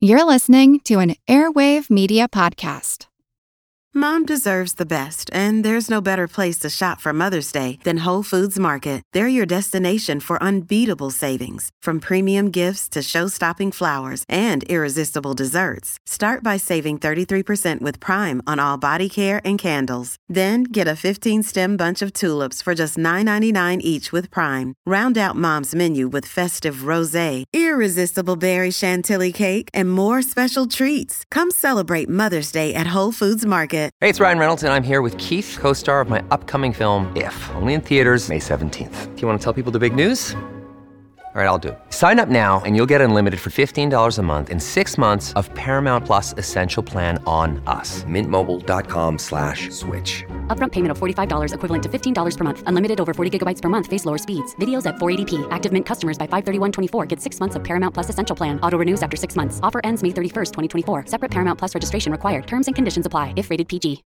You're listening to an Airwave Media Podcast. Mom deserves the best, and there's no better place to shop for Mother's Day than Whole Foods Market. They're your destination for unbeatable savings, from premium gifts to show-stopping flowers and irresistible desserts. Start by saving 33% with Prime on all body care and candles. Then get a 15-stem bunch of tulips for just $9.99 each with Prime. Round out Mom's menu with festive rosé, irresistible berry chantilly cake, and more special treats. Come celebrate Mother's Day at Whole Foods Market. Hey, it's Ryan Reynolds, and I'm here with Keith, co-star of my upcoming film, If, only in theaters May 17th. Do you want to tell people the big news? All right, I'll do it. Sign up now and you'll get unlimited for $15 a month and 6 months of Paramount Plus Essential Plan on us. MintMobile.com/switch. Upfront payment of $45 equivalent to $15 per month. Unlimited over 40 gigabytes per month. Face lower speeds. Videos at 480p. Active Mint customers by 531.24 get 6 months of Paramount Plus Essential Plan. Auto renews after 6 months. Offer ends May 31st, 2024. Separate Paramount Plus registration required. Terms and conditions apply if rated PG.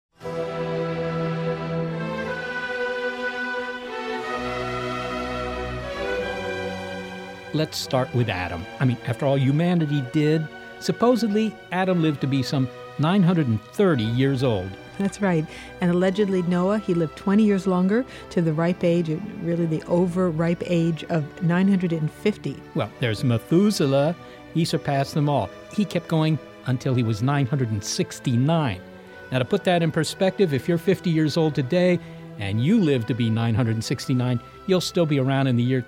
Let's start with Adam. After all humanity did, supposedly Adam lived to be some 930 years old. That's right. And allegedly Noah, he lived 20 years longer to the ripe age, really the over-ripe age of 950. Well, there's Methuselah. He surpassed them all. He kept going until he was 969. Now, to put that in perspective, if you're 50 years old today and you live to be 969, you'll still be around in the year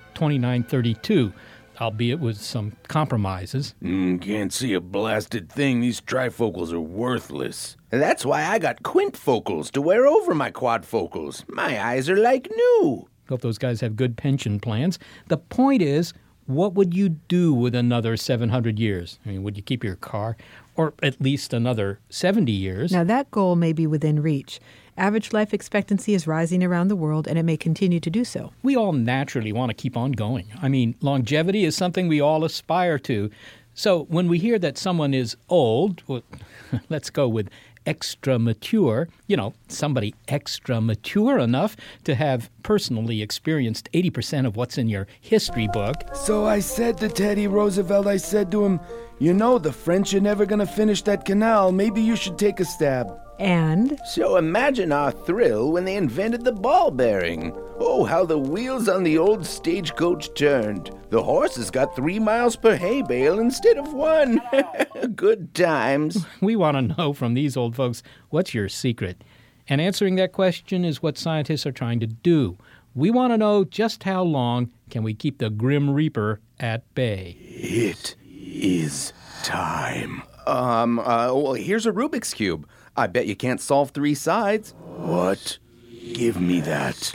2932. Albeit with some compromises. Can't see a blasted thing. These trifocals are worthless. And that's why I got quintfocals to wear over my quadfocals. My eyes are like new. Hope those guys have good pension plans. The point is, what would you do with another 700 years? Would you keep your car? Or at least another 70 years? Now, that goal may be within reach. Average life expectancy is rising around the world, and it may continue to do so. We all naturally want to keep on going. Longevity is something we all aspire to. So when we hear that someone is old, well, let's go with extra mature, somebody extra mature enough to have personally experienced 80% of what's in your history book. So I said to Teddy Roosevelt, I said to him, the French are never going to finish that canal. Maybe you should take a stab. And? So imagine our thrill when they invented the ball bearing. Oh, how the wheels on the old stagecoach turned. The horses got 3 miles per hay bale instead of 1. Good times. We want to know from these old folks, what's your secret? And answering that question is what scientists are trying to do. We want to know just how long can we keep the Grim Reaper at bay. It is time. Well, here's a Rubik's Cube. I bet you can't solve 3 sides. What? Give me that.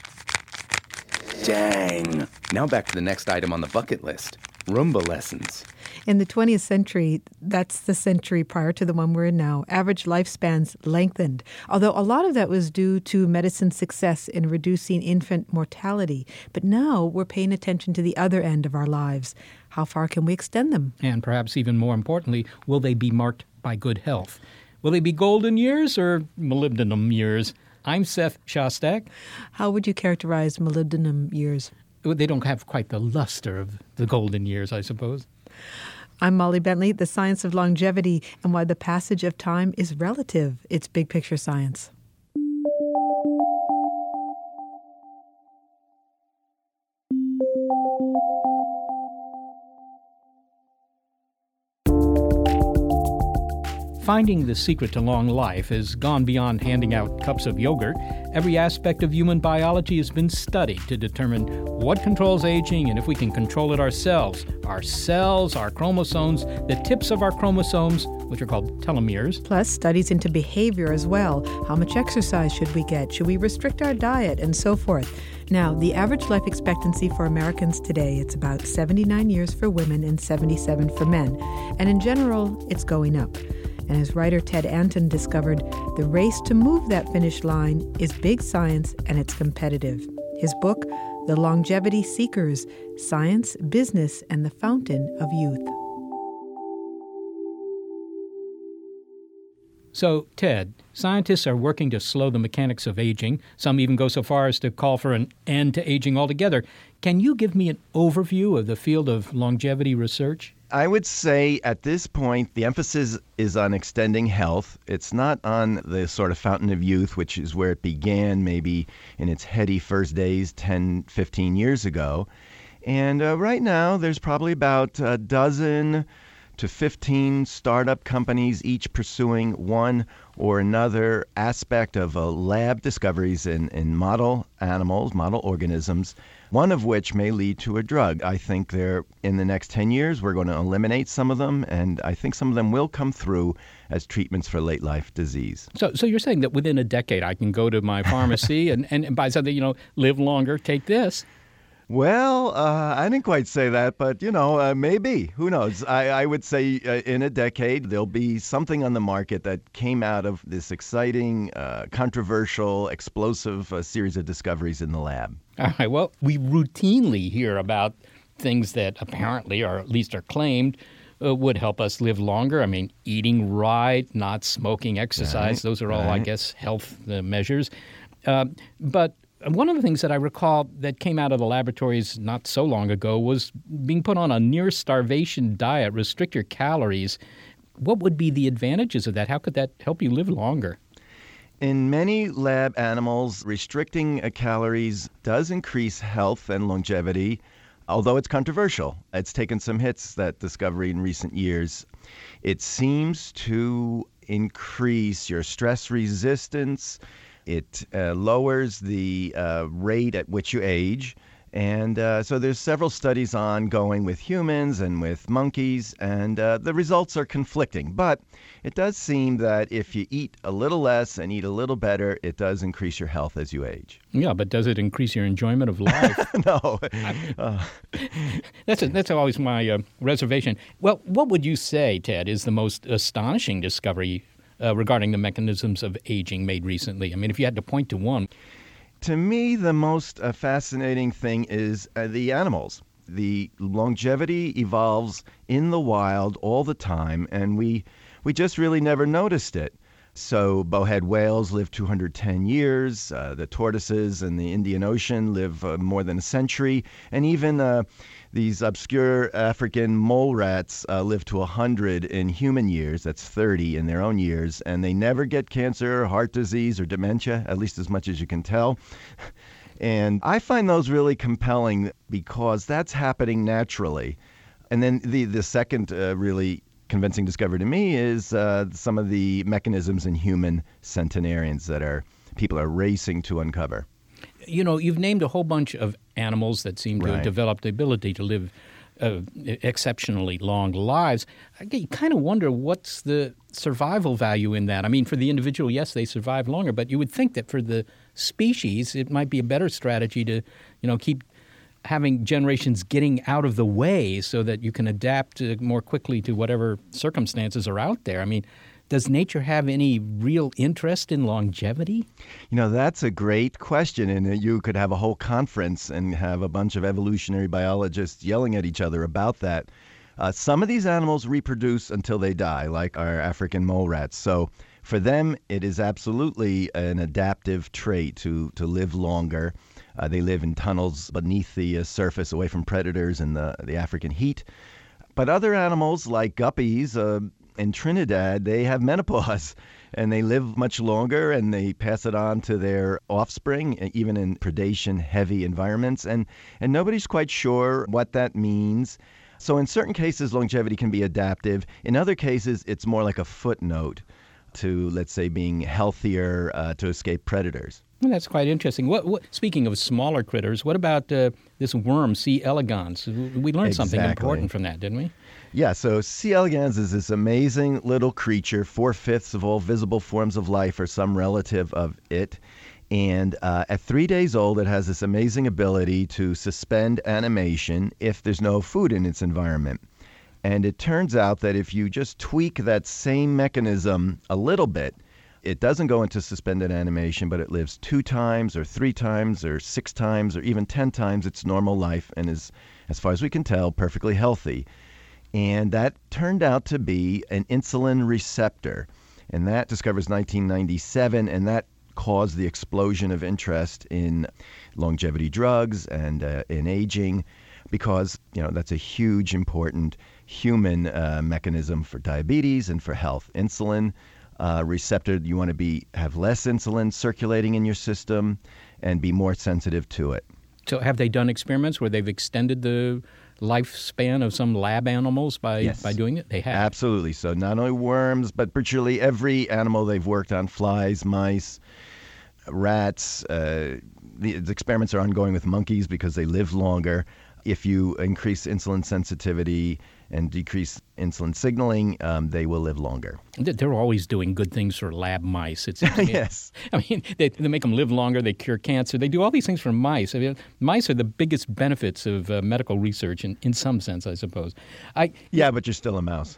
Dang. Now back to the next item on the bucket list. Roomba lessons. In the 20th century, that's the century prior to the one we're in now, average lifespans lengthened, although a lot of that was due to medicine's success in reducing infant mortality. But now we're paying attention to the other end of our lives. How far can we extend them? And perhaps even more importantly, will they be marked by good health? Will they be golden years or molybdenum years? I'm Seth Shostak. How would you characterize molybdenum years? They don't have quite the luster of the golden years, I suppose. I'm Molly Bentley, the science of longevity and why the passage of time is relative. It's big picture science. Finding the secret to long life has gone beyond handing out cups of yogurt. Every aspect of human biology has been studied to determine what controls aging and if we can control it ourselves. Our cells, our chromosomes, the tips of our chromosomes, which are called telomeres. Plus studies into behavior as well. How much exercise should we get? Should we restrict our diet? And so forth. Now, the average life expectancy for Americans today, it's about 79 years for women and 77 for men. And in general, it's going up. And as writer Ted Anton discovered, the race to move that finish line is big science and it's competitive. His book, The Longevity Seekers, Science, Business, and the Fountain of Youth. So, Ted, scientists are working to slow the mechanics of aging. Some even go so far as to call for an end to aging altogether. Can you give me an overview of the field of longevity research? I would say at this point, the emphasis is on extending health. It's not on the sort of fountain of youth, which is where it began maybe in its heady first days 10, 15 years ago. And right now, there's probably about a dozen to 15 startup companies, each pursuing one or another aspect of lab discoveries in model animals, model organisms, one of which may lead to a drug. I think in the next 10 years, we're going to eliminate some of them, and I think some of them will come through as treatments for late-life disease. So you're saying that within a decade, I can go to my pharmacy and buy something, live longer, take this? Well, I didn't quite say that, but, maybe. Who knows? I would say in a decade, there'll be something on the market that came out of this exciting, controversial, explosive series of discoveries in the lab. All right. Well, we routinely hear about things that apparently, or at least are claimed, would help us live longer. I mean, eating right, not smoking, exercise. Right, those are all, I guess, health measures. But one of the things that I recall that came out of the laboratories not so long ago was being put on a near-starvation diet, restrict your calories. What would be the advantages of that? How could that help you live longer? In many lab animals, restricting calories does increase health and longevity, although it's controversial. It's taken some hits, that discovery, in recent years. It seems to increase your stress resistance. It lowers the rate at which you age. And so there's several studies ongoing with humans and with monkeys, and the results are conflicting. But it does seem that if you eat a little less and eat a little better, it does increase your health as you age. Yeah, but does it increase your enjoyment of life? No. That's always my reservation. Well, what would you say, Ted, is the most astonishing discovery regarding the mechanisms of aging made recently? I mean, if you had to point to one. To me, the most fascinating thing is the animals. The longevity evolves in the wild all the time, and we just really never noticed it. So bowhead whales live 210 years. The tortoises in the Indian Ocean live more than a century. And even these obscure African mole rats live to 100 in human years. That's 30 in their own years. And they never get cancer, heart disease, or dementia, at least as much as you can tell. And I find those really compelling because that's happening naturally. And then the second really convincing discovery to me is some of the mechanisms in human centenarians that people are racing to uncover. You've named a whole bunch of animals that seem to have developed the ability to live exceptionally long lives. You kind of wonder what's the survival value in that. I mean, for the individual, yes, they survive longer, but you would think that for the species, it might be a better strategy to, keep having generations getting out of the way so that you can adapt more quickly to whatever circumstances are out there. I mean, does nature have any real interest in longevity? That's a great question, and you could have a whole conference and have a bunch of evolutionary biologists yelling at each other about that. Some of these animals reproduce until they die, like our African mole rats. So for them, it is absolutely an adaptive trait to live longer. They live in tunnels beneath the surface, away from predators and the African heat. But other animals, like guppies in Trinidad, they have menopause, and they live much longer, and they pass it on to their offspring, even in predation-heavy environments. And nobody's quite sure what that means. So in certain cases, longevity can be adaptive. In other cases, it's more like a footnote to, let's say, being healthier to escape predators. Well, that's quite interesting. Speaking of smaller critters, what about this worm, C. elegans? We learned something important from that, didn't we? Yeah, so C. elegans is this amazing little creature. 4/5 of all visible forms of life are some relative of it. And at 3 days old, it has this amazing ability to suspend animation if there's no food in its environment. And it turns out that if you just tweak that same mechanism a little bit, it doesn't go into suspended animation, but it lives 2 times or 3 times or 6 times or even 10 times its normal life and is, as far as we can tell, perfectly healthy. And that turned out to be an insulin receptor. And that discovers 1997, and that caused the explosion of interest in longevity drugs and in aging because, that's a huge, important human mechanism for diabetes and for health. Insulin receptor, you want to have less insulin circulating in your system and be more sensitive to it. So have they done experiments where they've extended the lifespan of some lab animals by doing it? They have. Absolutely. So not only worms, but virtually every animal they've worked on, flies, mice, rats. The experiments are ongoing with monkeys because they live longer. If you increase insulin sensitivity and decrease insulin signaling, they will live longer. They're always doing good things for lab mice. It seems to me. Yes. I mean, they make them live longer. They cure cancer. They do all these things for mice. I mean, mice are the biggest benefits of medical research in some sense, I suppose. Yeah, but you're still a mouse.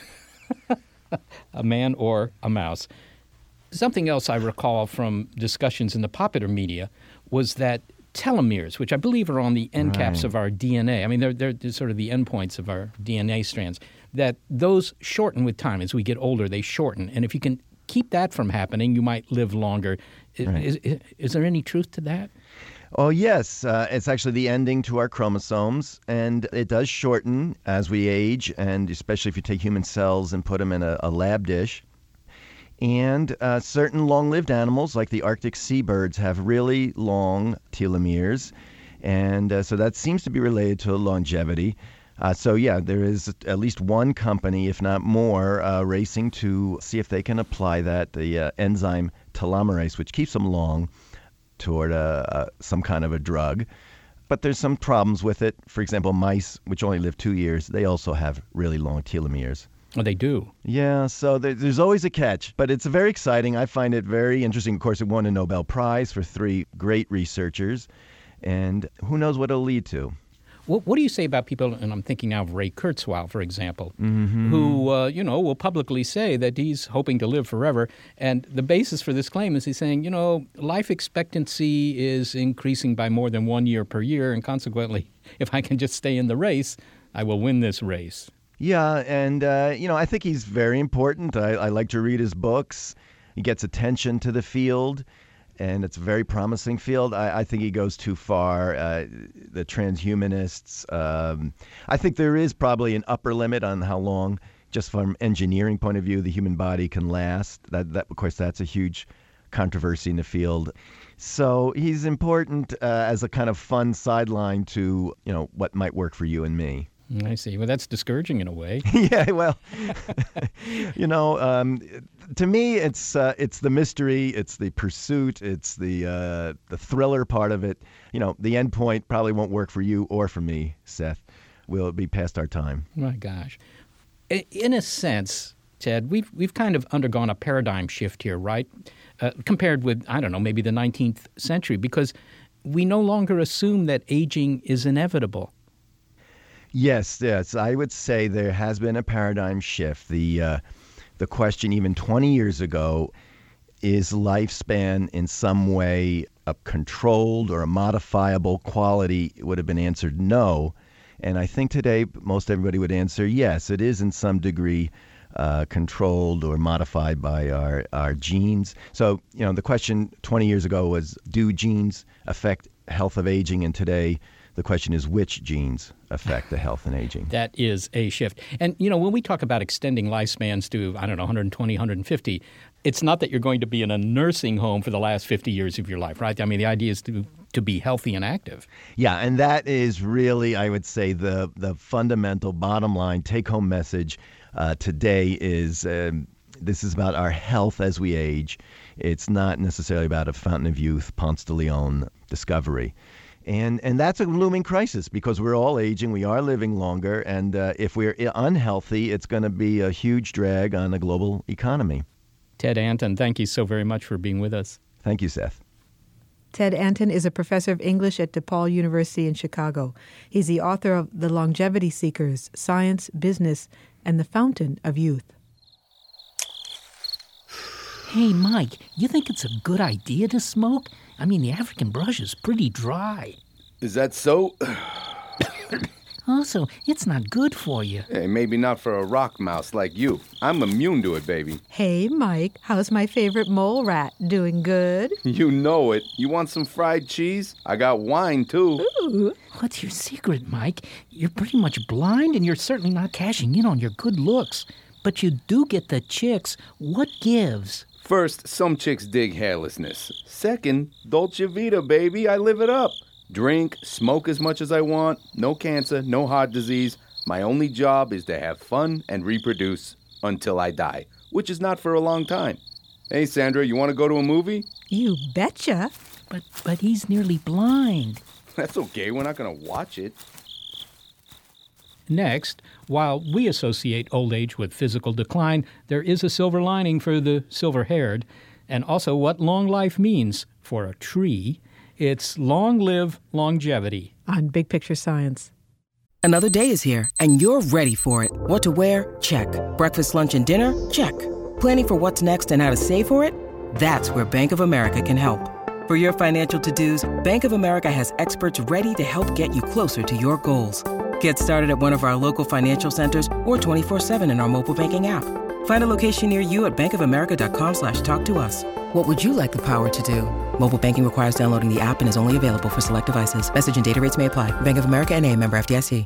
A man or a mouse. Something else I recall from discussions in the popular media was that telomeres, which I believe are on the end caps of our DNA. I mean, they're sort of the endpoints of our DNA strands, that those shorten with time. As we get older, they shorten. And if you can keep that from happening, you might live longer. Is there any truth to that? Oh, yes. It's actually the ending to our chromosomes, and it does shorten as we age, and especially if you take human cells and put them in a lab dish. And certain long-lived animals, like the Arctic seabirds, have really long telomeres. And so that seems to be related to longevity. There is at least one company, if not more, racing to see if they can apply the enzyme telomerase, which keeps them long, toward some kind of a drug. But there's some problems with it. For example, mice, which only live 2 years, they also have really long telomeres. Oh, they do? Yeah, so there's always a catch, but it's very exciting. I find it very interesting. Of course, it won a Nobel Prize for 3 great researchers, and who knows what it'll lead to. What do you say about people, and I'm thinking now of Ray Kurzweil, for example, who, will publicly say that he's hoping to live forever, and the basis for this claim is he's saying, life expectancy is increasing by more than 1 year per year, and consequently, if I can just stay in the race, I will win this race. Yeah, and, I think he's very important. I like to read his books. He gets attention to the field, and it's a very promising field. I think he goes too far. The transhumanists, I think there is probably an upper limit on how long, just from engineering point of view, the human body can last. That of course, that's a huge controversy in the field. So he's important as a kind of fun sideline to, what might work for you and me. I see. Well, that's discouraging in a way. Yeah, well, to me, it's the mystery, it's the pursuit, it's the thriller part of it. The end point probably won't work for you or for me, Seth. We'll be past our time. My gosh. In a sense, Ted, we've kind of undergone a paradigm shift here, right? Compared with, I don't know, maybe the 19th century, because we no longer assume that aging is inevitable. Yes, I would say there has been a paradigm shift. The question even 20 years ago, is lifespan in some way a controlled or a modifiable quality, would have been answered no. And I think today most everybody would answer yes, it is in some degree controlled or modified by our genes. So, the question 20 years ago was, do genes affect health of aging? And today the question is, which genes affect the health and aging? That is a shift. And, when we talk about extending lifespans to, 120, 150, it's not that you're going to be in a nursing home for the last 50 years of your life, right? I mean, the idea is to be healthy and active. Yeah, and that is really, I would say, the fundamental bottom line take-home message today is this is about our health as we age. It's not necessarily about a fountain of youth, Ponce de Leon discovery. And that's a looming crisis because we're all aging, we are living longer, and if we're unhealthy, it's going to be a huge drag on the global economy. Ted Anton, thank you so very much for being with us. Thank you, Seth. Ted Anton is a professor of English at DePaul University in Chicago. He's the author of The Longevity Seekers, Science, Business, and the Fountain of Youth. Hey, Mike, you think it's a good idea to smoke? I mean, the African brush is pretty dry. Is that so? Also, it's not good for you. Hey, maybe not for a rock mouse like you. I'm immune to it, baby. Hey, Mike, how's my favorite mole rat? Doing good? You know it. You want some fried cheese? I got wine, too. Ooh. What's your secret, Mike? You're pretty much blind, and you're certainly not cashing in on your good looks. But you do get the chicks. What gives? First, some chicks dig hairlessness. Second, Dolce Vita, baby. I live it up. Drink, smoke as much as I want. No cancer, no heart disease. My only job is to have fun and reproduce until I die, which is not for a long time. Hey, Sandra, you want to go to a movie? You betcha. But he's nearly blind. That's okay. We're not going to watch it. Next, while we associate old age with physical decline, there is a silver lining for the silver-haired, and also what long life means for a tree. It's long live longevity. On Big Picture Science. Another day is here, and you're ready for it. What to wear? Check. Breakfast, lunch, and dinner? Check. Planning for what's next and how to save for it? That's where Bank of America can help. For your financial to-dos, Bank of America has experts ready to help get you closer to your goals. Get started at one of our local financial centers or 24/7 in our mobile banking app. Find a location near you at bankofamerica.com/talktous. What would you like the power to do? Mobile banking requires downloading the app and is only available for select devices. Message and data rates may apply. Bank of America N.A., member FDIC.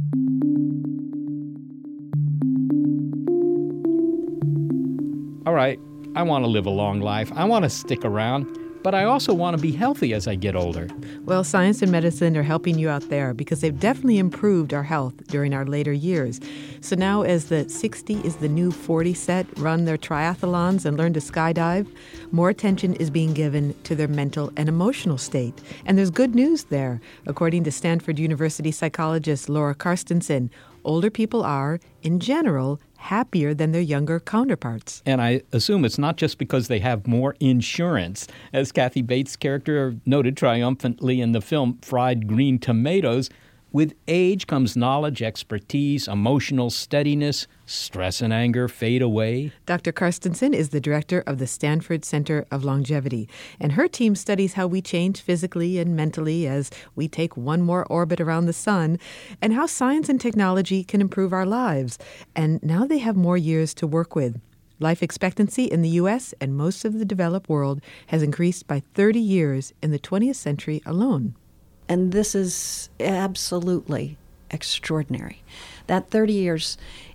All right, I want to live a long life. I want to stick around. But I also want to be healthy as I get older. Well, science and medicine are helping you out there because they've definitely improved our health during our later years. So now as the 60 is the new 40 set run their triathlons and learn to skydive, more attention is being given to their mental and emotional state. And there's good news there. According to Stanford University psychologist Laura Carstensen, older people are, in general, happier than their younger counterparts. And I assume it's not just because they have more insurance. As Kathy Bates' character noted triumphantly in the film Fried Green Tomatoes, with age comes knowledge, expertise, emotional steadiness, stress and anger fade away. Dr. Carstensen is the director of the Stanford Center of Longevity, and her team studies how we change physically and mentally as we take one more orbit around the sun, and how science and technology can improve our lives. And now they have more years to work with. Life expectancy in the U.S. and most of the developed world has increased by 30 years in the 20th century alone. And this is absolutely extraordinary. That 30 years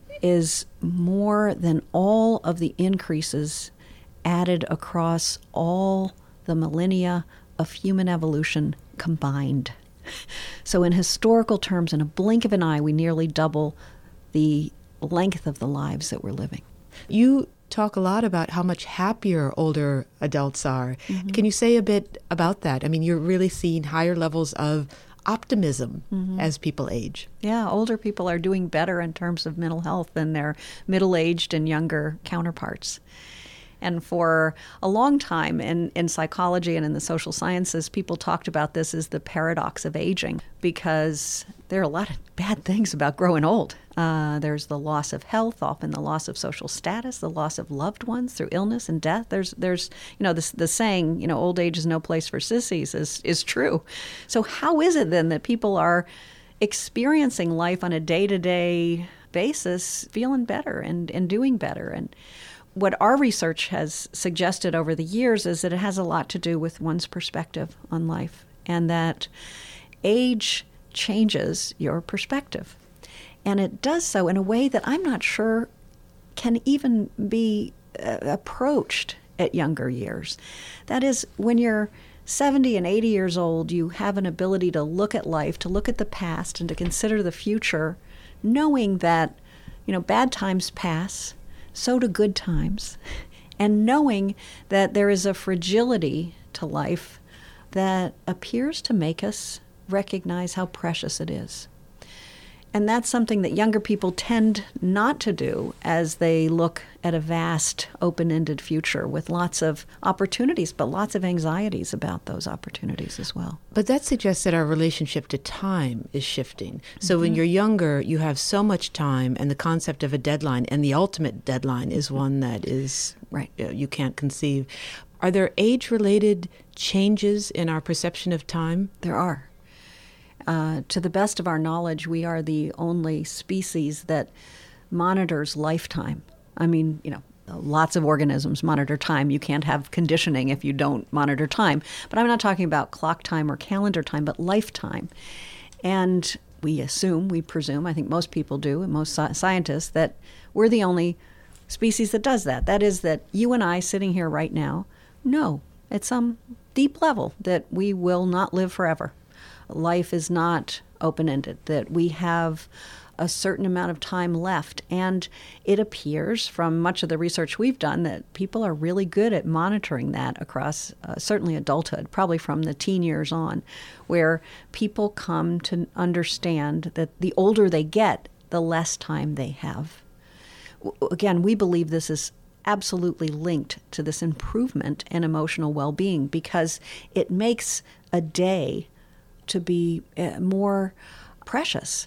is more than all of the increases added across all the millennia of human evolution combined. So in historical terms, in a blink of an eye, we nearly double the length of the lives that we're living. You talk a lot about how much happier older adults are. Mm-hmm. Can you say a bit about that? I mean, you're really seeing higher levels of optimism as people age. Yeah, older people are doing better in terms of mental health than their middle-aged and younger counterparts. And for a long time in psychology and in the social sciences, people talked about this as the paradox of aging, because there are a lot of bad things about growing old. There's the loss of health, often the loss of social status, the loss of loved ones through illness and death. There's the saying, old age is no place for sissies is true. So how is it then that people are experiencing life on a day-to-day basis, feeling better and doing better? And what our research has suggested over the years is that it has a lot to do with one's perspective on life, and that age changes your perspective. And it does so in a way that I'm not sure can even be approached at younger years. That is, when you're 70 and 80 years old, you have an ability to look at life, to look at the past, and to consider the future, knowing that, bad times pass, so do good times, and knowing that there is a fragility to life that appears to make us recognize how precious it is. And that's something that younger people tend not to do as they look at a vast, open-ended future with lots of opportunities, but lots of anxieties about those opportunities as well. But that suggests that our relationship to time is shifting. So when you're younger, you have so much time, and the concept of a deadline, and the ultimate deadline is one that is, right, you can't conceive. Are there age-related changes in our perception of time? There are. To the best of our knowledge, we are the only species that monitors lifetime. I mean, lots of organisms monitor time. You can't have conditioning if you don't monitor time. But I'm not talking about clock time or calendar time, but lifetime. And we presume, I think most people do, and most scientists, that we're the only species that does that. That is that you and I sitting here right now know at some deep level that we will not live forever. Life is not open-ended, that we have a certain amount of time left. And it appears from much of the research we've done that people are really good at monitoring that across certainly adulthood, probably from the teen years on, where people come to understand that the older they get, the less time they have. Again, we believe this is absolutely linked to this improvement in emotional well-being because it makes a day to be more precious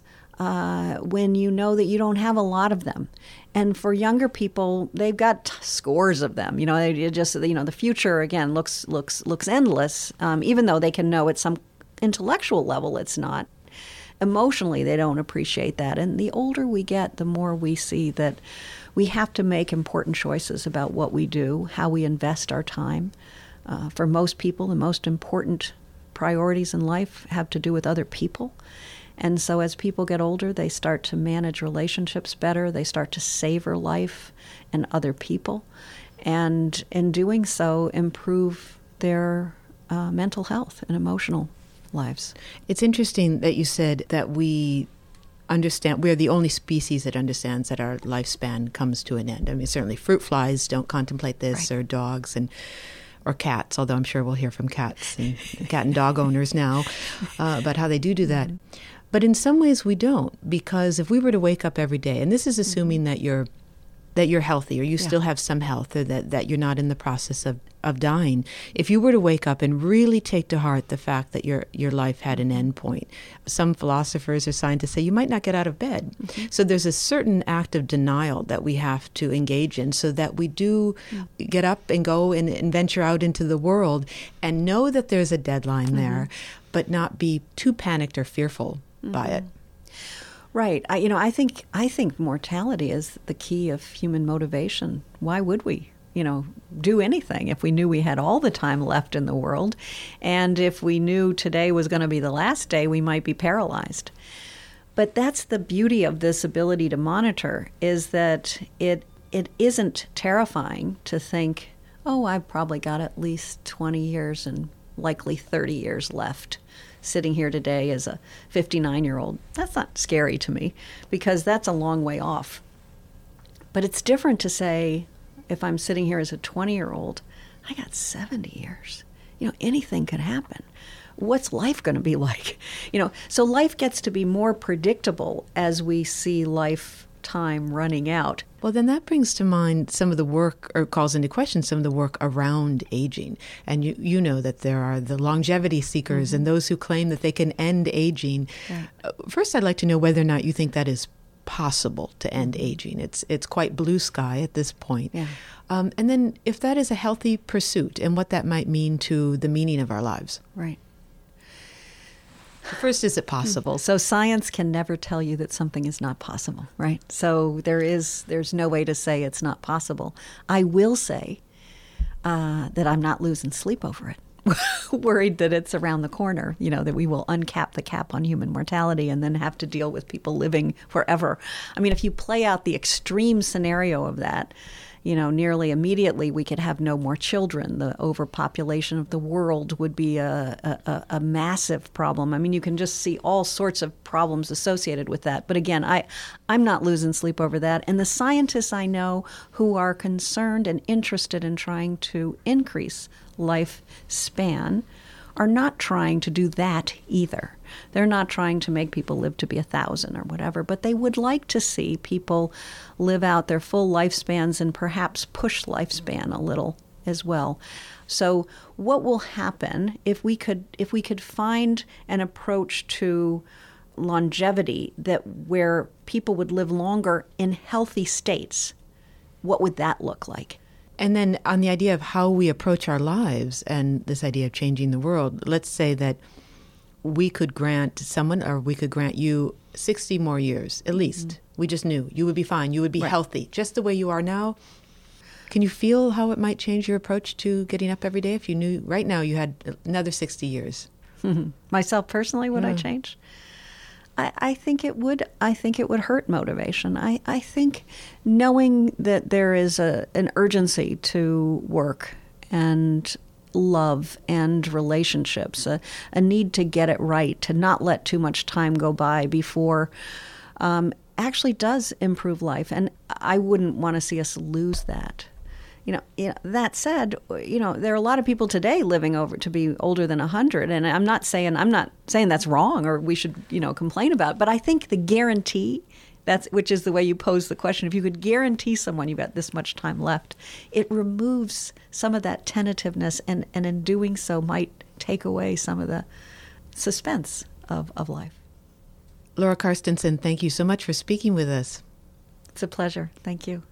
when you know that you don't have a lot of them. And for younger people, they've got scores of them. They just, the future again looks endless, even though they can know at some intellectual level it's not. Emotionally, they don't appreciate that. And the older we get, the more we see that we have to make important choices about what we do, how we invest our time. For most people, the most important priorities in life have to do with other people. And so as people get older, they start to manage relationships better. They start to savor life and other people. And in doing so, improve their mental health and emotional lives. It's interesting that you said that we understand, we're the only species that understands that our lifespan comes to an end. I mean, certainly fruit flies don't contemplate this, right, or dogs or cats, although I'm sure we'll hear from cat and dog owners now about how they do that. But in some ways we don't, because if we were to wake up every day, and this is assuming that you're healthy or you still have some health, or that you're not in the process of dying. If you were to wake up and really take to heart the fact that your life had an end point, some philosophers or scientists say you might not get out of bed. Mm-hmm. So there's a certain act of denial that we have to engage in so that we do get up and go and venture out into the world and know that there's a deadline there, but not be too panicked or fearful by it. Right. I think mortality is the key of human motivation. Why would we, do anything if we knew we had all the time left in the world? And if we knew today was going to be the last day, we might be paralyzed. But that's the beauty of this ability to monitor, is that it isn't terrifying to think, oh, I've probably got at least 20 years and likely 30 years left. Sitting here today as a 59-year-old, that's not scary to me because that's a long way off. But it's different to say, if I'm sitting here as a 20-year-old, I got 70 years. Anything could happen. What's life going to be like? So life gets to be more predictable as we see lifetime running out. Well, then that brings to mind some of the work, or calls into question some of the work around aging. And you know that there are the longevity seekers and those who claim that they can end aging. Yeah. First, I'd like to know whether or not you think that is possible to end aging. It's quite blue sky at this point. Yeah. And then if that is a healthy pursuit and what that might mean to the meaning of our lives. Right. First, is it possible? So science can never tell you that something is not possible, right? So there's no way to say it's not possible. I will say that I'm not losing sleep over it. Worried that it's around the corner, that we will uncap the cap on human mortality and then have to deal with people living forever. I mean, if you play out the extreme scenario of that, nearly immediately we could have no more children. The overpopulation of the world would be a massive problem. I mean, you can just see all sorts of problems associated with that. But again, I'm not losing sleep over that. And the scientists I know who are concerned and interested in trying to increase lifespan are not trying to do that either. They're not trying to make people live to be 1,000 or whatever, but they would like to see people live out their full lifespans and perhaps push lifespan a little as well. So what will happen if we could find an approach to longevity where people would live longer in healthy states? What would that look like? And then on the idea of how we approach our lives and this idea of changing the world, let's say that we could grant someone, or we could grant you 60 more years, at least. We just knew you would be fine. You would be healthy, just the way you are now. Can you feel how it might change your approach to getting up every day if you knew right now you had another 60 years? Myself personally, would I change? I think it would. I think it would hurt motivation. I think knowing that there is an urgency to work and love and relationships, a need to get it right, to not let too much time go by before, actually does improve life. And I wouldn't want to see us lose that. You know, that said, there are a lot of people today living over to be older than 100, and I'm not saying that's wrong or we should, complain about it, but I think the guarantee, which is the way you pose the question, if you could guarantee someone you've got this much time left, it removes some of that tentativeness, and in doing so might take away some of the suspense of life. Laura Carstensen, thank you so much for speaking with us. It's a pleasure. Thank you.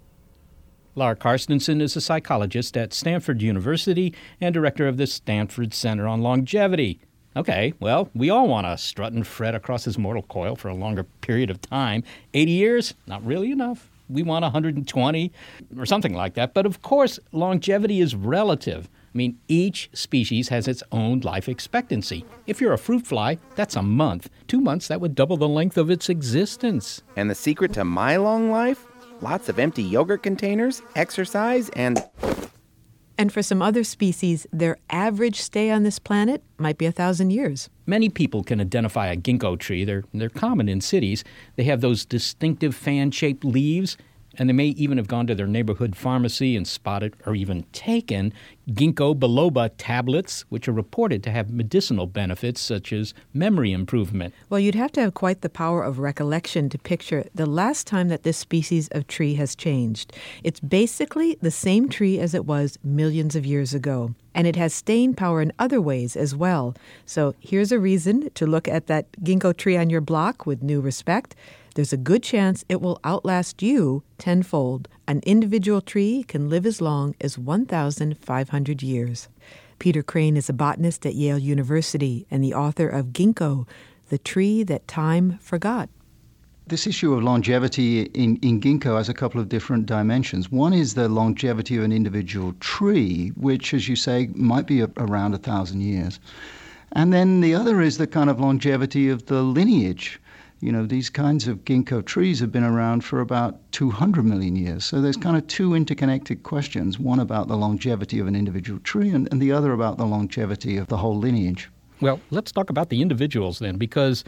Laura Carstensen is a psychologist at Stanford University and director of the Stanford Center on Longevity. Okay, well, we all want to strut and fret across this mortal coil for a longer period of time. 80 years? Not really enough. We want 120 or something like that. But of course, longevity is relative. I mean, each species has its own life expectancy. If you're a fruit fly, that's a month. 2 months, that would double the length of its existence. And the secret to my long life? Lots of empty yogurt containers, exercise, and for some other species, their average stay on this planet might be 1,000 years. Many people can identify a ginkgo tree. They're common in cities. They have those distinctive fan-shaped leaves, and they may even have gone to their neighborhood pharmacy and spotted or even taken ginkgo biloba tablets, which are reported to have medicinal benefits such as memory improvement. Well, you'd have to have quite the power of recollection to picture the last time that this species of tree has changed. It's basically the same tree as it was millions of years ago. And it has staying power in other ways as well. So here's a reason to look at that ginkgo tree on your block with new respect. There's a good chance it will outlast you tenfold. An individual tree can live as long as 1,500 years. Peter Crane is a botanist at Yale University and the author of Ginkgo, the tree that time forgot. This issue of longevity in ginkgo has a couple of different dimensions. One is the longevity of an individual tree, which, as you say, might be around 1,000 years. And then the other is the kind of longevity of the lineage. These kinds of ginkgo trees have been around for about 200 million years. So there's kind of two interconnected questions, one about the longevity of an individual tree and the other about the longevity of the whole lineage. Well, let's talk about the individuals then, because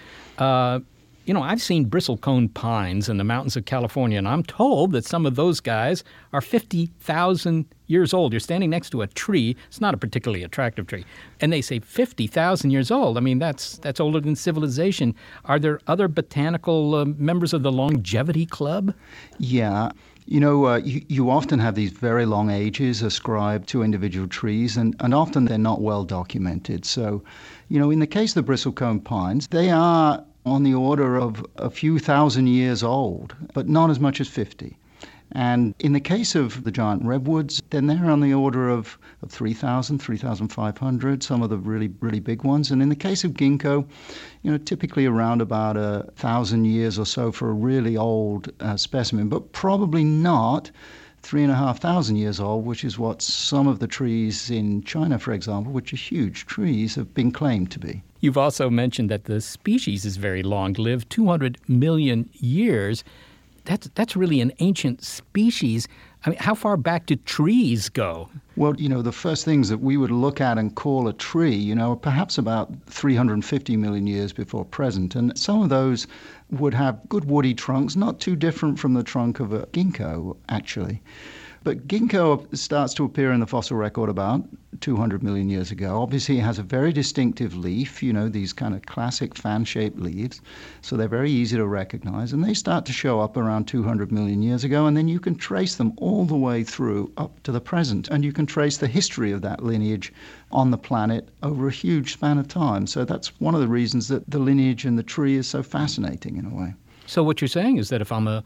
I've seen bristlecone pines in the mountains of California, and I'm told that some of those guys are 50,000 years old. You're standing next to a tree. It's not a particularly attractive tree. And they say 50,000 years old. I mean, that's older than civilization. Are there other botanical members of the longevity club? Yeah. You often have these very long ages ascribed to individual trees, and often they're not well documented. So, in the case of the bristlecone pines, they are on the order of a few thousand years old, but not as much as 50. And in the case of the giant redwoods, then they're on the order of 3,000, 3,500, some of the really, really big ones. And in the case of ginkgo, typically around about 1,000 years or so for a really old specimen, but probably not 3,500 years old, which is what some of the trees in China, for example, which are huge trees, have been claimed to be. You've also mentioned that the species is very long-lived, 200 million years. That's really an ancient species. I mean, how far back do trees go? Well, the first things that we would look at and call a tree, perhaps about 350 million years before present. And some of those would have good woody trunks, not too different from the trunk of a ginkgo, actually. But ginkgo starts to appear in the fossil record about 200 million years ago. Obviously, it has a very distinctive leaf, these kind of classic fan-shaped leaves. So they're very easy to recognize. And they start to show up around 200 million years ago. And then you can trace them all the way through up to the present. And you can trace the history of that lineage on the planet over a huge span of time. So that's one of the reasons that the lineage in the tree is so fascinating in a way. So what you're saying is that if I'm a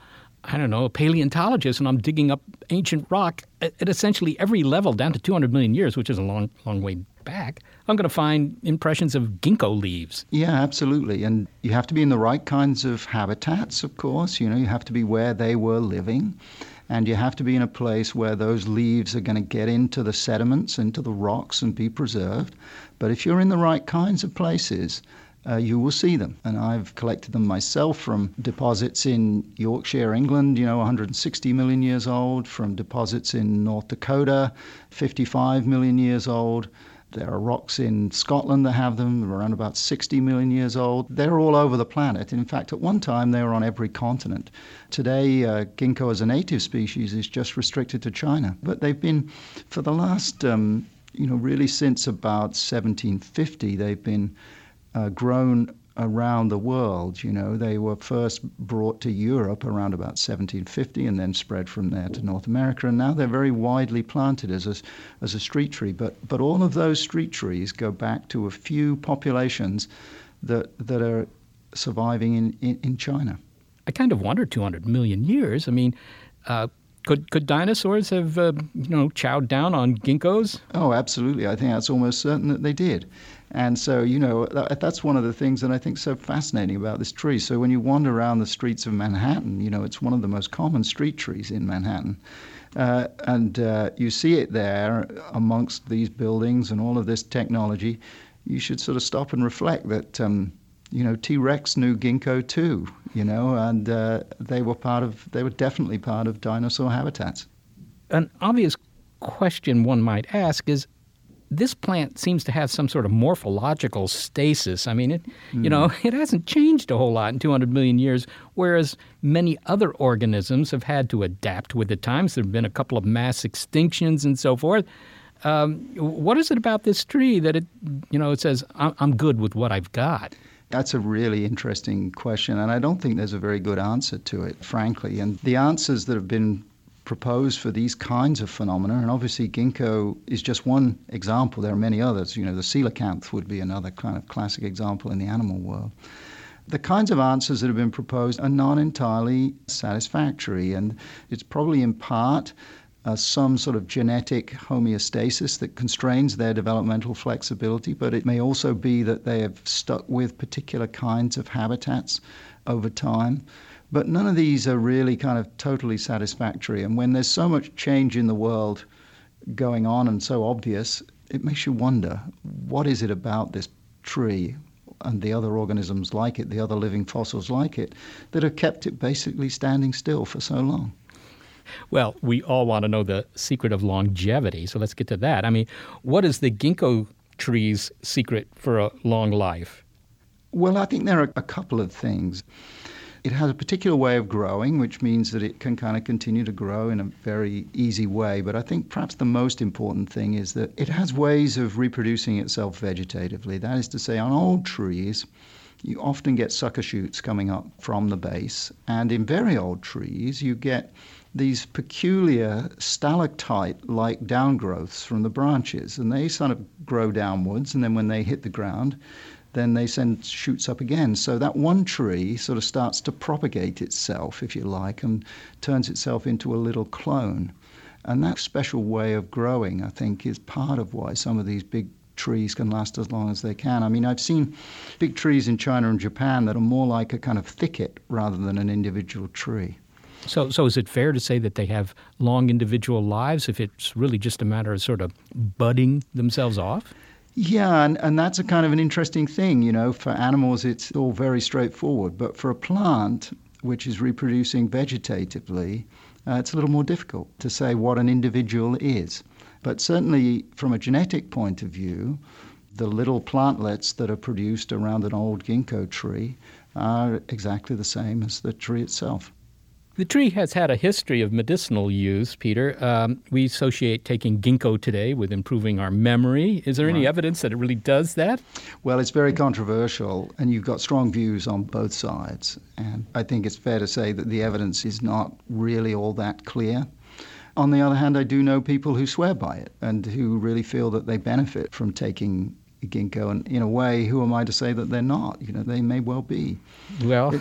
I don't know, a paleontologist and I'm digging up ancient rock at essentially every level down to 200 million years, which is a long, long way back, I'm going to find impressions of ginkgo leaves. Yeah, absolutely. And you have to be in the right kinds of habitats, of course. You have to be where they were living. And you have to be in a place where those leaves are going to get into the sediments, into the rocks, and be preserved. But if you're in the right kinds of places, you will see them. And I've collected them myself from deposits in Yorkshire, England, 160 million years old, from deposits in North Dakota, 55 million years old. There are rocks in Scotland that have them, around about 60 million years old. They're all over the planet. In fact, at one time, they were on every continent. Today, ginkgo as a native species is just restricted to China. But they've been, for the last, really since about 1750, they've been grown around the world. They were first brought to Europe around about 1750 and then spread from there to North America, and now they're very widely planted as a street tree. But all of those street trees go back to a few populations that are surviving in China. I kind of wonder 200 million years. I mean, could dinosaurs have chowed down on ginkgos? Oh, absolutely. I think that's almost certain that they did. And so, that's one of the things that I think is so fascinating about this tree. So when you wander around the streets of Manhattan, it's one of the most common street trees in Manhattan. And you see it there amongst these buildings and all of this technology. You should sort of stop and reflect that, T-Rex knew ginkgo too, and they were definitely part of dinosaur habitats. An obvious question one might ask is, this plant seems to have some sort of morphological stasis. I mean, it hasn't changed a whole lot in 200 million years, whereas many other organisms have had to adapt with the times. There have been a couple of mass extinctions and so forth. What is it about this tree that it says, I'm good with what I've got? That's a really interesting question, and I don't think there's a very good answer to it, frankly. And the answers that have been proposed for these kinds of phenomena, and obviously ginkgo is just one example. There are many others. The coelacanth would be another kind of classic example in the animal world. The kinds of answers that have been proposed are not entirely satisfactory, and it's probably in part some sort of genetic homeostasis that constrains their developmental flexibility, but it may also be that they have stuck with particular kinds of habitats over time. But none of these are really kind of totally satisfactory. And when there's so much change in the world going on and so obvious, it makes you wonder, what is it about this tree and the other organisms like it, the other living fossils like it, that have kept it basically standing still for so long? Well, we all want to know the secret of longevity, so let's get to that. I mean, what is the ginkgo tree's secret for a long life? Well, I think there are a couple of things. It has a particular way of growing, which means that it can kind of continue to grow in a very easy way. But I think perhaps the most important thing is that it has ways of reproducing itself vegetatively. That is to say, on old trees, you often get sucker shoots coming up from the base. And in very old trees, you get these peculiar stalactite-like downgrowths from the branches. And they sort of grow downwards, and then when they hit the ground, then they send shoots up again. So that one tree sort of starts to propagate itself, if you like, and turns itself into a little clone. And that special way of growing, I think, is part of why some of these big trees can last as long as they can. I mean, I've seen big trees in China and Japan that are more like a kind of thicket rather than an individual tree. So is it fair to say that they have long individual lives if it's really just a matter of sort of budding themselves off? Yeah, and that's a kind of an interesting thing. For animals, it's all very straightforward. But for a plant, which is reproducing vegetatively, it's a little more difficult to say what an individual is. But certainly, from a genetic point of view, the little plantlets that are produced around an old ginkgo tree are exactly the same as the tree itself. The tree has had a history of medicinal use, Peter. We associate taking ginkgo today with improving our memory. Is there any evidence that it really does that? Well, it's very controversial, and you've got strong views on both sides. And I think it's fair to say that the evidence is not really all that clear. On the other hand, I do know people who swear by it and who really feel that they benefit from taking ginkgo. And in a way, who am I to say that they're not? They may well be. Well,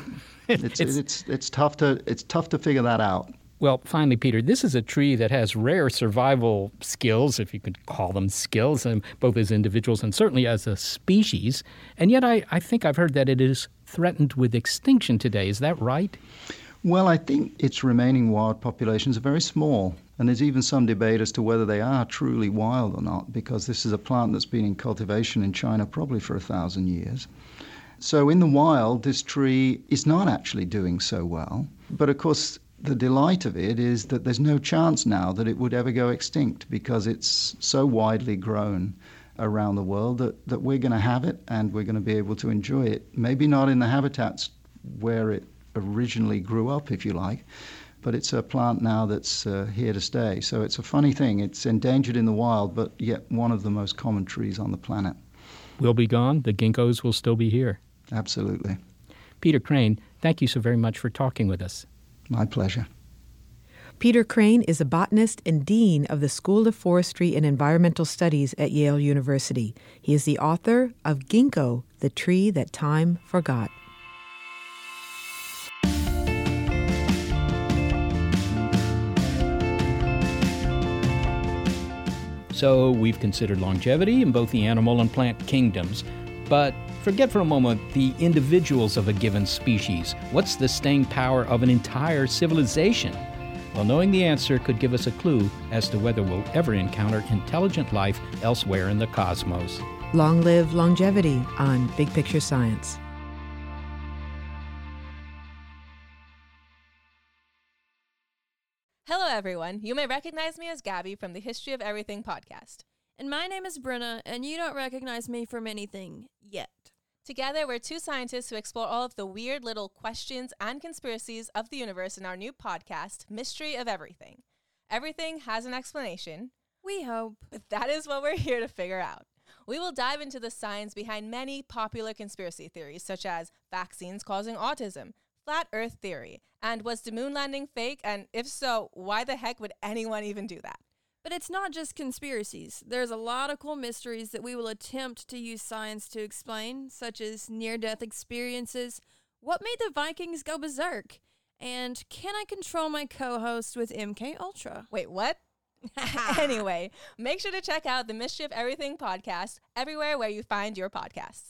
It's tough to figure that out. Well, finally, Peter, this is a tree that has rare survival skills, if you could call them skills, both as individuals and certainly as a species. And yet I think I've heard that it is threatened with extinction today. Is that right? Well, I think its remaining wild populations are very small. And there's even some debate as to whether they are truly wild or not, because this is a plant that's been in cultivation in China probably for 1,000 years. So in the wild, this tree is not actually doing so well. But of course, the delight of it is that there's no chance now that it would ever go extinct, because it's so widely grown around the world that we're going to have it and we're going to be able to enjoy it. Maybe not in the habitats where it originally grew up, if you like, but it's a plant now that's here to stay. So it's a funny thing. It's endangered in the wild, but yet one of the most common trees on the planet. Will be gone. The ginkgos will still be here. Absolutely. Peter Crane, thank you so very much for talking with us. My pleasure. Peter Crane is a botanist and dean of the School of Forestry and Environmental Studies at Yale University. He is the author of Ginkgo, the Tree That Time Forgot. So we've considered longevity in both the animal and plant kingdoms, but forget for a moment the individuals of a given species. What's the staying power of an entire civilization? Well, knowing the answer could give us a clue as to whether we'll ever encounter intelligent life elsewhere in the cosmos. Long live longevity on Big Picture Science. Hello, everyone. You may recognize me as Gabby from the History of Everything podcast. And my name is Brenna, and you don't recognize me from anything yet. Together, we're two scientists who explore all of the weird little questions and conspiracies of the universe in our new podcast, Mystery of Everything. Everything has an explanation. We hope. That is what we're here to figure out. We will dive into the science behind many popular conspiracy theories, such as vaccines causing autism, flat Earth theory, and was the moon landing fake? And if so, why the heck would anyone even do that? But it's not just conspiracies. There's a lot of cool mysteries that we will attempt to use science to explain, such as near-death experiences, what made the Vikings go berserk, and can I control my co-host with MK Ultra? Wait, what? Anyway, make sure to check out the Mystery of Everything podcast everywhere where you find your podcasts.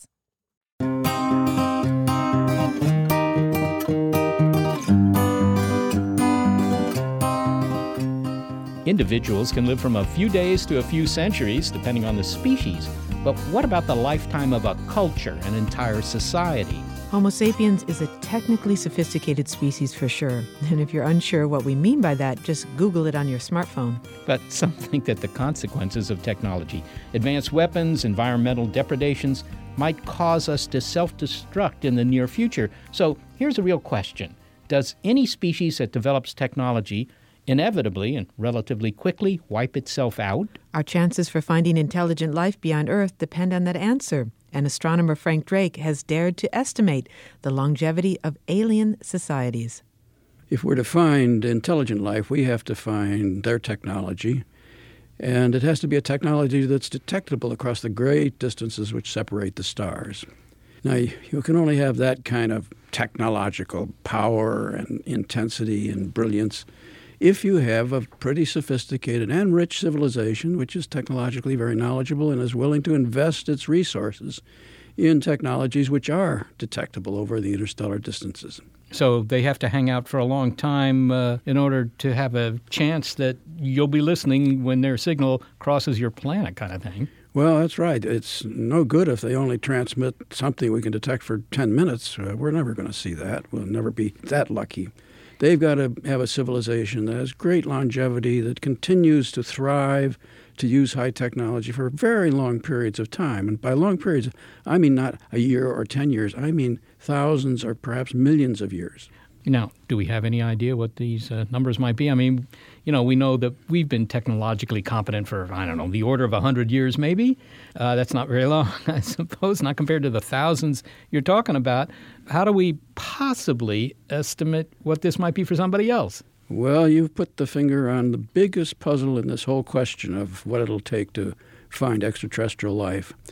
Individuals can live from a few days to a few centuries, depending on the species. But what about the lifetime of a culture, an entire society? Homo sapiens is a technically sophisticated species for sure. And if you're unsure what we mean by that, just Google it on your smartphone. But some think that the consequences of technology, advanced weapons, environmental depredations, might cause us to self-destruct in the near future. So here's a real question. Does any species that develops technology inevitably and relatively quickly wipe itself out? Our chances for finding intelligent life beyond Earth depend on that answer. And astronomer Frank Drake has dared to estimate the longevity of alien societies. If we're to find intelligent life, we have to find their technology. And it has to be a technology that's detectable across the great distances which separate the stars. Now, you can only have that kind of technological power and intensity and brilliance if you have a pretty sophisticated and rich civilization which is technologically very knowledgeable and is willing to invest its resources in technologies which are detectable over the interstellar distances. So they have to hang out for a long time in order to have a chance that you'll be listening when their signal crosses your planet, kind of thing. Well, that's right. It's no good if they only transmit something we can detect for 10 minutes. We're never going to see that. We'll never be that lucky. They've got to have a civilization that has great longevity, that continues to thrive, to use high technology for very long periods of time. And by long periods, I mean not a year or 10 years. I mean thousands or perhaps millions of years. Now, do we have any idea what these numbers might be? I mean, we know that we've been technologically competent for, the order of 100 years maybe. That's not very long, I suppose, not compared to the thousands you're talking about. How do we possibly estimate what this might be for somebody else? Well, you've put the finger on the biggest puzzle in this whole question of what it'll take to find extraterrestrial life.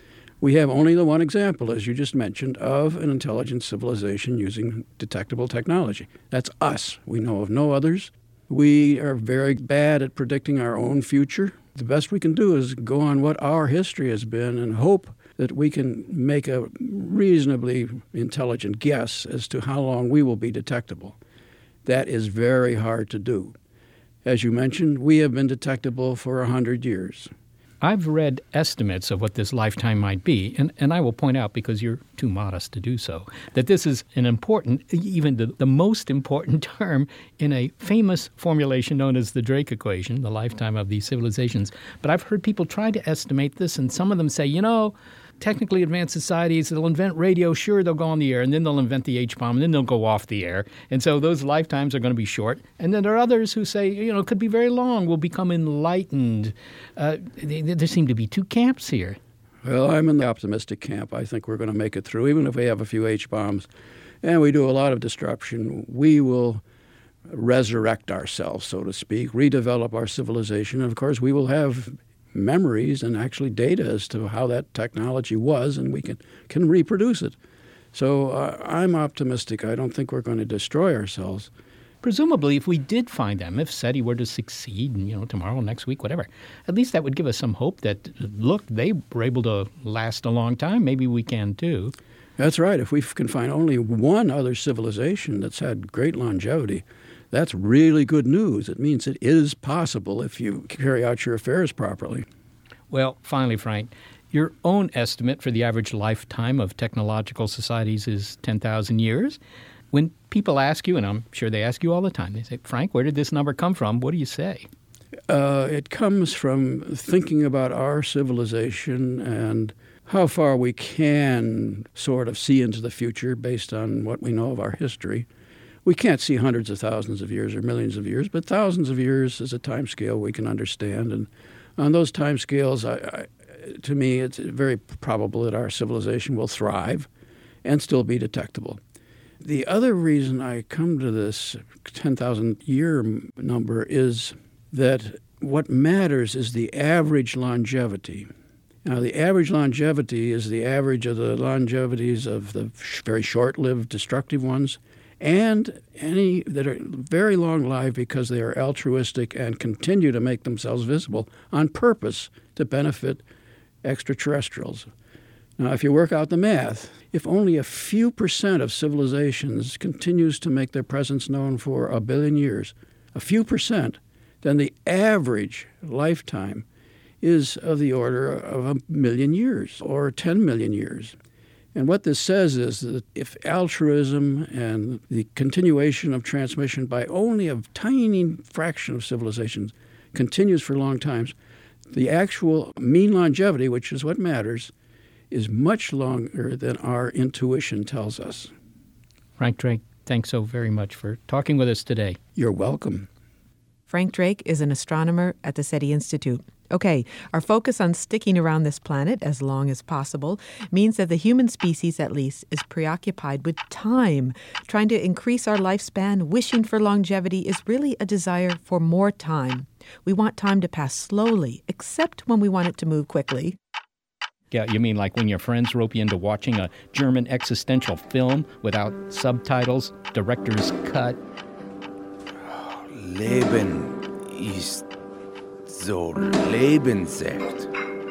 We have only the one example, as you just mentioned, of an intelligent civilization using detectable technology. That's us. We know of no others. We are very bad at predicting our own future. The best we can do is go on what our history has been and hope that we can make a reasonably intelligent guess as to how long we will be detectable. That is very hard to do. As you mentioned, we have been detectable for 100 years. I've read estimates of what this lifetime might be, and I will point out, because you're too modest to do so, that this is an important, even the most important term in a famous formulation known as the Drake equation, the lifetime of these civilizations. But I've heard people try to estimate this, and some of them say, technically advanced societies, they'll invent radio, sure, they'll go on the air, and then they'll invent the H-bomb, and then they'll go off the air. And so those lifetimes are going to be short. And then there are others who say, it could be very long, we'll become enlightened. There seem to be two camps here. Well, I'm in the optimistic camp. I think we're going to make it through. Even if we have a few H-bombs and we do a lot of disruption, we will resurrect ourselves, so to speak, redevelop our civilization. And, of course, we will have memories and actually data as to how that technology was, and we can reproduce it. So I'm optimistic. I don't think we're going to destroy ourselves. Presumably, if we did find them, if SETI were to succeed, tomorrow, next week, whatever, at least that would give us some hope that, look, they were able to last a long time. Maybe we can too. That's right. If we can find only one other civilization that's had great longevity, that's really good news. It means it is possible if you carry out your affairs properly. Well, finally, Frank, your own estimate for the average lifetime of technological societies is 10,000 years. When people ask you, and I'm sure they ask you all the time, they say, Frank, where did this number come from? What do you say? It comes from thinking about our civilization and how far we can sort of see into the future based on what we know of our history. We can't see hundreds of thousands of years or millions of years, but thousands of years is a time scale we can understand. And on those time scales, to me, it's very probable that our civilization will thrive and still be detectable. The other reason I come to this 10,000-year number is that what matters is the average longevity. Now, the average longevity is the average of the longevities of the very short-lived destructive ones and any that are very long-lived because they are altruistic and continue to make themselves visible on purpose to benefit extraterrestrials. Now, if you work out the math, if only a few % of civilizations continues to make their presence known for 1 billion years, a few %, then the average lifetime is of the order of 1 million years or 10 million years. And what this says is that if altruism and the continuation of transmission by only a tiny fraction of civilizations continues for long times, the actual mean longevity, which is what matters, is much longer than our intuition tells us. Frank Drake, thanks so very much for talking with us today. You're welcome. Frank Drake is an astronomer at the SETI Institute. Okay, our focus on sticking around this planet as long as possible means that the human species, at least, is preoccupied with time. Trying to increase our lifespan, wishing for longevity, is really a desire for more time. We want time to pass slowly, except when we want it to move quickly. Yeah, you mean like when your friends rope you into watching a German existential film without subtitles, director's cut? Leben ist so lebenswert.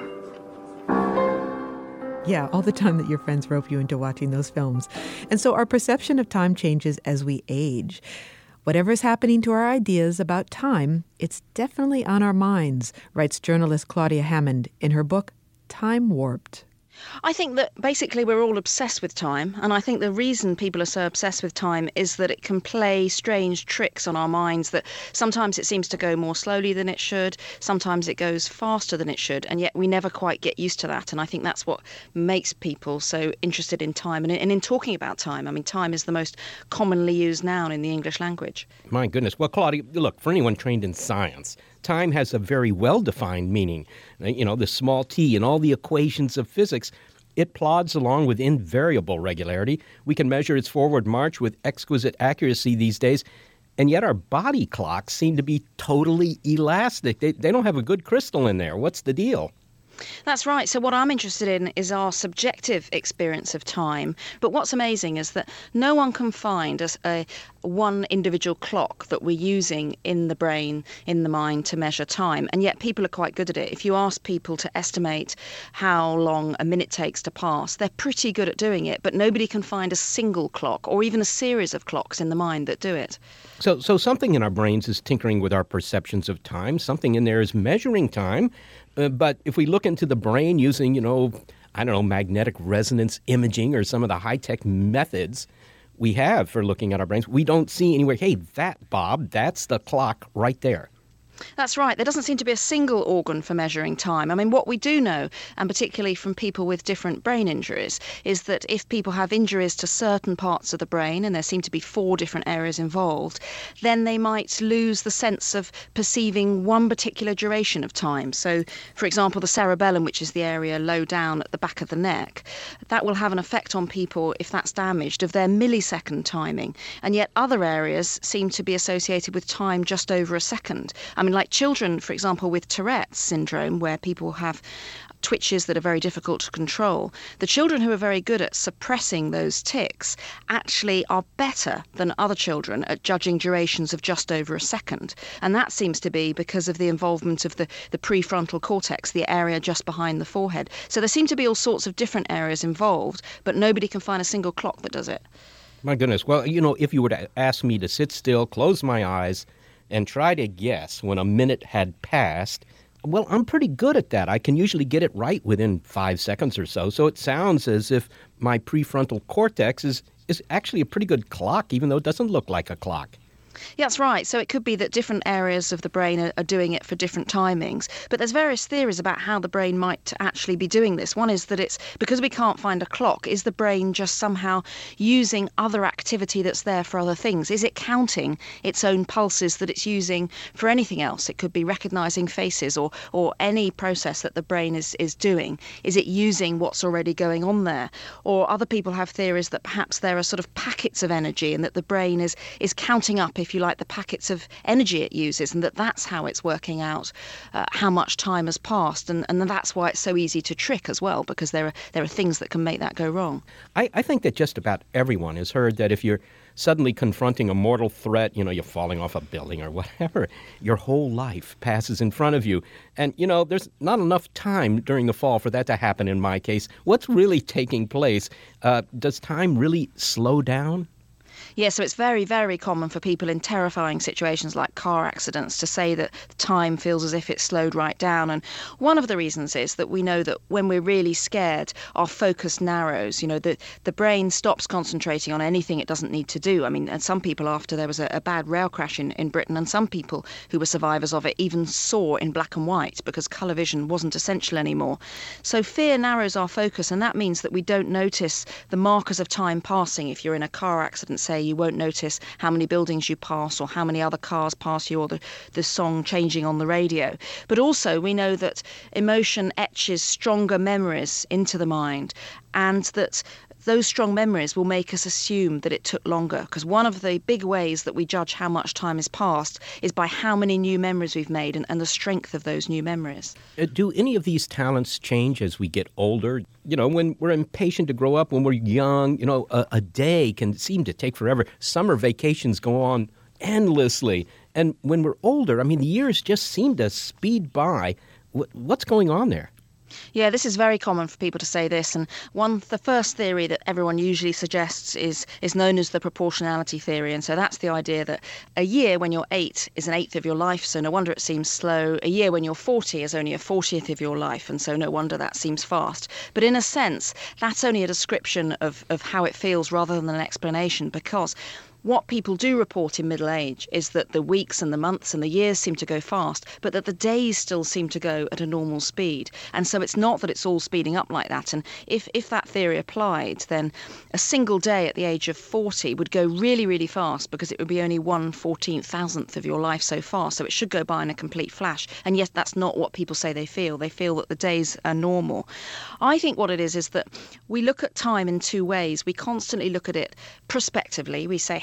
Yeah, all the time that your friends rope you into watching those films. And so our perception of time changes as we age. Whatever's happening to our ideas about time, it's definitely on our minds, writes journalist Claudia Hammond in her book, Time Warped. I think that basically we're all obsessed with time, and I think the reason people are so obsessed with time is that it can play strange tricks on our minds, that sometimes it seems to go more slowly than it should, sometimes it goes faster than it should, and yet we never quite get used to that. And I think that's what makes people so interested in time and in talking about time. I mean, time is the most commonly used noun in the English language. My goodness. Well, Claudia, look, for anyone trained in science, time has a very well-defined meaning. You know, the small t and all the equations of physics, it plods along with invariable regularity. We can measure its forward march with exquisite accuracy these days, and yet our body clocks seem to be totally elastic. They don't have a good crystal in there. What's the deal? That's right. So what I'm interested in is our subjective experience of time. But what's amazing is that no one can find a one individual clock that we're using in the brain, in the mind, to measure time. And yet people are quite good at it. If you ask people to estimate how long a minute takes to pass, they're pretty good at doing it. But nobody can find a single clock or even a series of clocks in the mind that do it. So something in our brains is tinkering with our perceptions of time. Something in there is measuring time. But if we look into the brain using, magnetic resonance imaging or some of the high-tech methods we have for looking at our brains, we don't see anywhere, hey, Bob, that's the clock right there. That's right. There doesn't seem to be a single organ for measuring time. I mean, what we do know, and particularly from people with different brain injuries, is that if people have injuries to certain parts of the brain, and there seem to be 4 different areas involved, then they might lose the sense of perceiving one particular duration of time. So, for example, the cerebellum, which is the area low down at the back of the neck, that will have an effect on people, if that's damaged, of their millisecond timing. And yet other areas seem to be associated with time just over a second. I mean, like children, for example, with Tourette's syndrome, where people have twitches that are very difficult to control, the children who are very good at suppressing those tics actually are better than other children at judging durations of just over a second. And that seems to be because of the involvement of the prefrontal cortex, the area just behind the forehead. So there seem to be all sorts of different areas involved, but nobody can find a single clock that does it. My goodness. Well, if you were to ask me to sit still, close my eyes, and try to guess when a minute had passed, well, I'm pretty good at that. I can usually get it right within 5 seconds or so. So it sounds as if my prefrontal cortex is actually a pretty good clock, even though it doesn't look like a clock. Yeah, that's right. So it could be that different areas of the brain are doing it for different timings. But there's various theories about how the brain might actually be doing this. One is that it's because we can't find a clock, is the brain just somehow using other activity that's there for other things? Is it counting its own pulses that it's using for anything else? It could be recognizing faces or any process that the brain is doing. Is it using what's already going on there? Or other people have theories that perhaps there are sort of packets of energy and that the brain is counting up, if you like, the packets of energy it uses, and that's how it's working out how much time has passed, and that's why it's so easy to trick as well, because there are things that can make that go wrong. I think that just about everyone has heard that if you're suddenly confronting a mortal threat, you're falling off a building or whatever, your whole life passes in front of you. And, there's not enough time during the fall for that to happen in my case. What's really taking place? Does time really slow down? Yeah, so it's very, very common for people in terrifying situations like car accidents to say that time feels as if it's slowed right down. And one of the reasons is that we know that when we're really scared, our focus narrows. The brain stops concentrating on anything it doesn't need to do. I mean, and some people, after there was a bad rail crash in Britain, and some people who were survivors of it even saw in black and white because colour vision wasn't essential anymore. So fear narrows our focus, and that means that we don't notice the markers of time passing. If you're in a car accident, say, you won't notice how many buildings you pass or how many other cars pass you or the song changing on the radio. But also we know that emotion etches stronger memories into the mind, and that those strong memories will make us assume that it took longer, because one of the big ways that we judge how much time has passed is by how many new memories we've made and the strength of those new memories. Do any of these talents change as we get older? When we're impatient to grow up, when we're young, a day can seem to take forever. Summer vacations go on endlessly. And when we're older, the years just seem to speed by. What's going on there? Yeah, this is very common for people to say this, and the first theory that everyone usually suggests is known as the proportionality theory, and so that's the idea that a year when you're 8 is an eighth of your life, so no wonder it seems slow. A year when you're 40 is only a 40th of your life, and so no wonder that seems fast. But in a sense, that's only a description of how it feels rather than an explanation, because what people do report in middle age is that the weeks and the months and the years seem to go fast, but that the days still seem to go at a normal speed. And so it's not that it's all speeding up like that. And if that theory applied, then a single day at the age of 40 would go really, really fast, because it would be only 1/14,000th of your life so far. So it should go by in a complete flash. And yet that's not what people say they feel. They feel that the days are normal. I think what it is that we look at time in two ways. We constantly look at it prospectively. We say,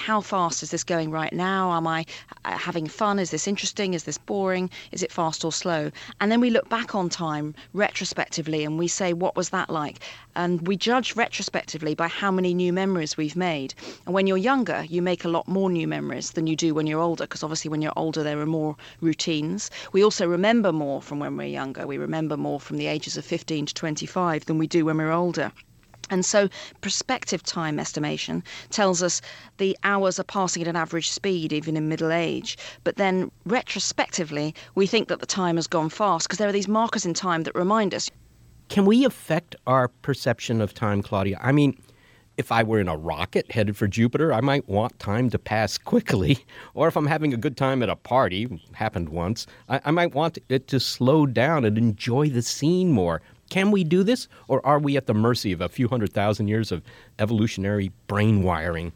how fast is this going right now? Am I having fun? Is this interesting? Is this boring? Is it fast or slow? And then we look back on time retrospectively and we say, what was that like? And we judge retrospectively by how many new memories we've made. And when you're younger, you make a lot more new memories than you do when you're older, because obviously when you're older, there are more routines. We also remember more from when we're younger. We remember more from the ages of 15 to 25 than we do when we're older. And so prospective time estimation tells us the hours are passing at an average speed, even in middle age. But then retrospectively, we think that the time has gone fast because there are these markers in time that remind us. Can we affect our perception of time, Claudia? I mean, if I were in a rocket headed for Jupiter, I might want time to pass quickly. Or if I'm having a good time at a party, happened once, I might want it to slow down and enjoy the scene more. Can we do this, or are we at the mercy of a few 100,000 years of evolutionary brain wiring?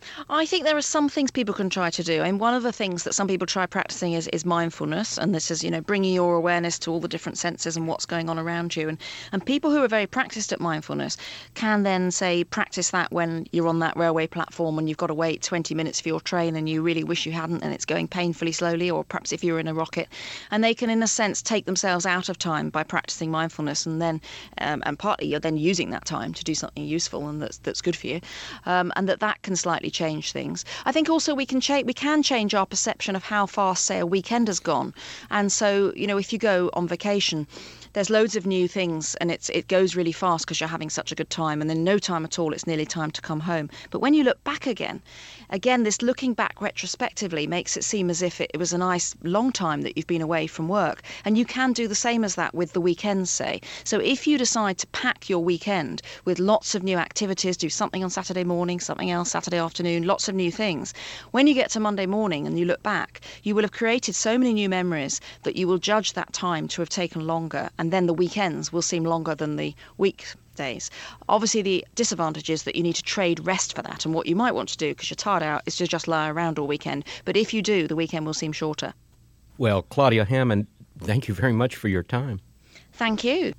I think there are some things people can try to do. And one of the things that some people try practicing is mindfulness. And this is, bringing your awareness to all the different senses and what's going on around you. And people who are very practiced at mindfulness can then, say, practice that when you're on that railway platform and you've got to wait 20 minutes for your train and you really wish you hadn't and it's going painfully slowly, or perhaps if you're in a rocket. And they can, in a sense, take themselves out of time by practicing mindfulness. And then, and partly you're then using that time to do something useful and that's good for you. And that can slightly change things. I think also we can change our perception of how fast, say, a weekend has gone. And so, if you go on vacation, there's loads of new things and it goes really fast because you're having such a good time, and then no time at all, it's nearly time to come home. But when you look back again, this looking back retrospectively makes it seem as if it was a nice long time that you've been away from work. And you can do the same as that with the weekends, say. So if you decide to pack your weekend with lots of new activities, do something on Saturday morning, something else Saturday afternoon, lots of new things, when you get to Monday morning and you look back, you will have created so many new memories that you will judge that time to have taken longer, and then the weekends will seem longer than the weekdays. Obviously, the disadvantage is that you need to trade rest for that, and what you might want to do, because you're tired out, is to just lie around all weekend. But if you do, the weekend will seem shorter. Well, Claudia Hammond, thank you very much for your time. Thank you.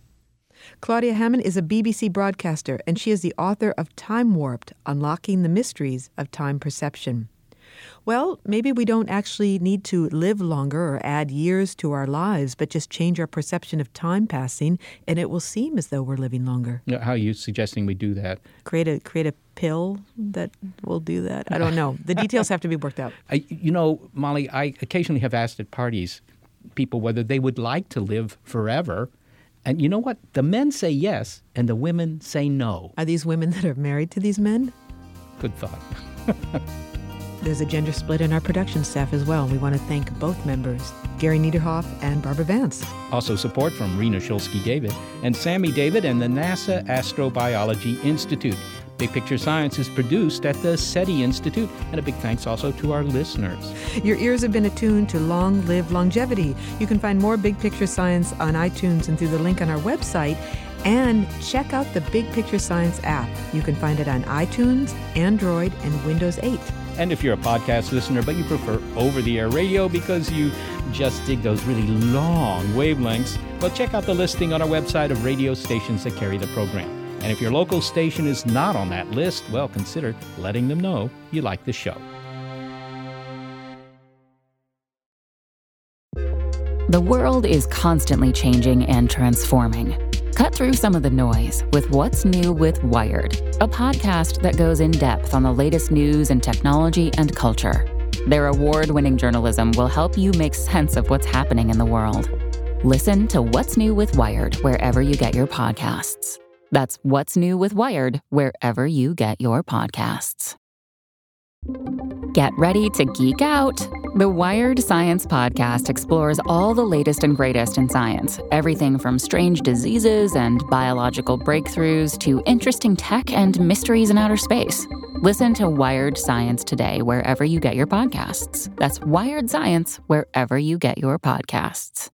Claudia Hammond is a BBC broadcaster, and she is the author of Time Warped: Unlocking the Mysteries of Time Perception. Well, maybe we don't actually need to live longer or add years to our lives, but just change our perception of time passing, and it will seem as though we're living longer. How are you suggesting we do that? Create a pill that will do that? I don't know. The details have to be worked out. Molly, I occasionally have asked at parties people whether they would like to live forever. And you know what? The men say yes, and the women say no. Are these women that are married to these men? Good thought. There's a gender split in our production staff as well. We want to thank both members, Gary Niederhoff and Barbara Vance. Also support from Rena Shulsky-David and Sammy David and the NASA Astrobiology Institute. Big Picture Science is produced at the SETI Institute, and a big thanks also to our listeners. Your ears have been attuned to Long Live Longevity. You can find more Big Picture Science on iTunes and through the link on our website. And check out the Big Picture Science app. You can find it on iTunes, Android, and Windows 8. And if you're a podcast listener, but you prefer over-the-air radio because you just dig those really long wavelengths, well, check out the listing on our website of radio stations that carry the program. And if your local station is not on that list, well, consider letting them know you like the show. The world is constantly changing and transforming. Cut through some of the noise with What's New with Wired, a podcast that goes in depth on the latest news in technology and culture. Their award-winning journalism will help you make sense of what's happening in the world. Listen to What's New with Wired wherever you get your podcasts. That's What's New with Wired wherever you get your podcasts. Get ready to geek out. The Wired Science Podcast explores all the latest and greatest in science, everything from strange diseases and biological breakthroughs to interesting tech and mysteries in outer space. Listen to Wired Science today wherever you get your podcasts. That's Wired Science wherever you get your podcasts.